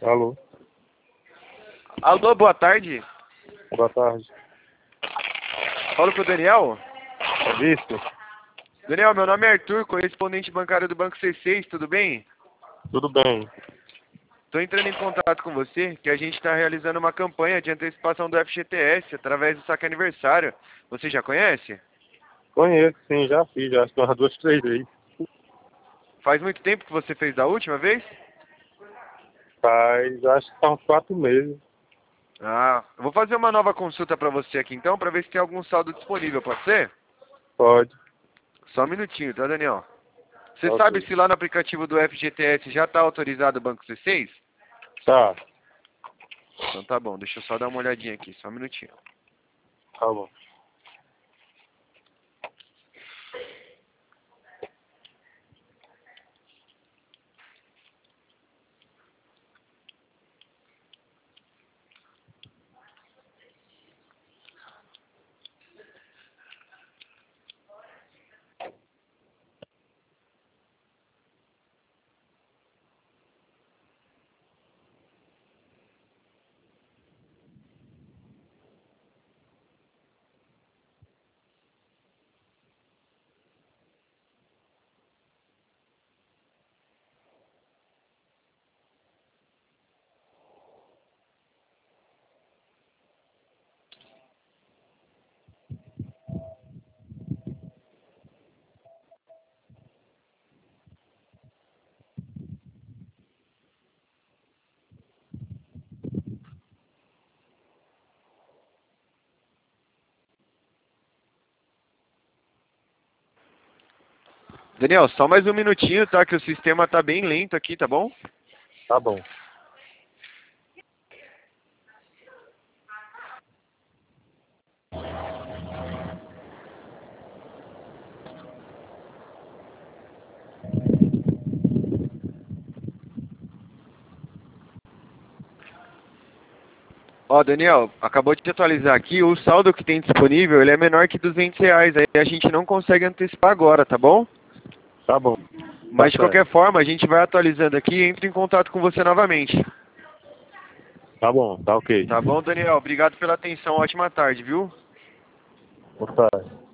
Alô, Alô, boa tarde. boa tarde. Falo com o Daniel. Isso, Daniel, meu nome é Arthur, correspondente bancário do Banco C6, tudo bem? tudo bem. Estou entrando em contato com você, que a gente está realizando uma campanha de antecipação do FGTS através do saque aniversário. Você já conhece? Conheço, sim, já fiz, já acho que umas 2, 3 vezes. Faz muito tempo que você fez da última vez? Faz, acho que tá uns 4 meses. Ah, eu vou fazer uma nova consulta para você aqui então, para ver se tem algum saldo disponível, pode ser? Pode. Só um minutinho, tá, Daniel? Você sabe Ok. se lá no aplicativo do FGTS já está autorizado o Banco C6? Tá, Então tá bom, deixa eu só dar uma olhadinha aqui, só um minutinho. tá bom. Daniel, só mais um minutinho, tá? Que o sistema tá bem lento aqui, tá bom? Tá bom. Ó, Daniel, acabou de atualizar aqui, o saldo que tem disponível, ele é menor que R$ 200, aí a gente não consegue antecipar agora, tá bom? Tá bom. Tá Mas de certo. qualquer forma, a gente vai atualizando aqui e entra em contato com você novamente. Tá bom, tá ok. Tá bom, Daniel? Obrigado pela atenção, ótima tarde, viu? Boa tarde.